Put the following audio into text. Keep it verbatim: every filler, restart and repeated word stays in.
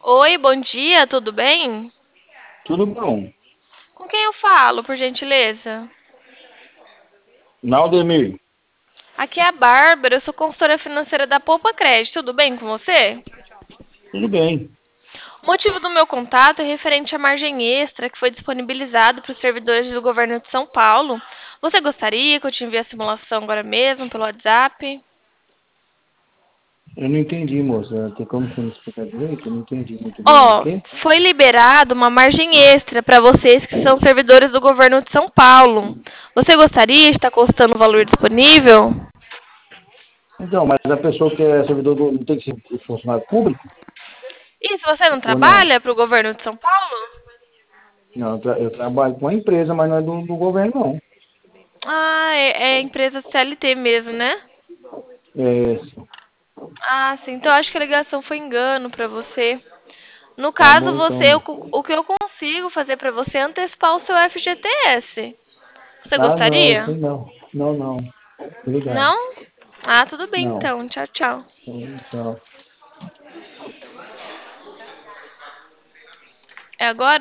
Oi, bom dia, tudo bem? Tudo bom. Com quem eu falo, por gentileza? Naldemir, Aqui é a Bárbara, eu sou consultora financeira da Poupa Crédito, tudo bem com você? tudo bem. O motivo do meu contato é referente à margem extra que foi disponibilizado para os servidores do governo de São Paulo. Você gostaria que eu te envie a simulação agora mesmo pelo WhatsApp? Eu não entendi, moça. Tem como você me explicar direito? Eu não entendi muito bem o Ó, quê? foi liberado uma margem extra para vocês que são servidores do governo de São Paulo. Você gostaria de estar constando o valor disponível? Então, mas a pessoa que é servidor do, não tem que ser funcionário público? E se você não Ou não? trabalha para o governo de São Paulo? Não, eu, tra- eu trabalho com uma empresa, mas não é do, do governo, não. Ah, é, é empresa C L T mesmo, né? É, Ah, sim. Então acho que a ligação foi engano para você. No tá caso, bom então, você, o, moça. o que eu consigo fazer para você é antecipar o seu F G T S. Você Ah, não, isso gostaria? aí não. Não, não. Obrigado. Não? Ah, tudo bem Não. então. Tchau, tchau. Então, tchau. É agora?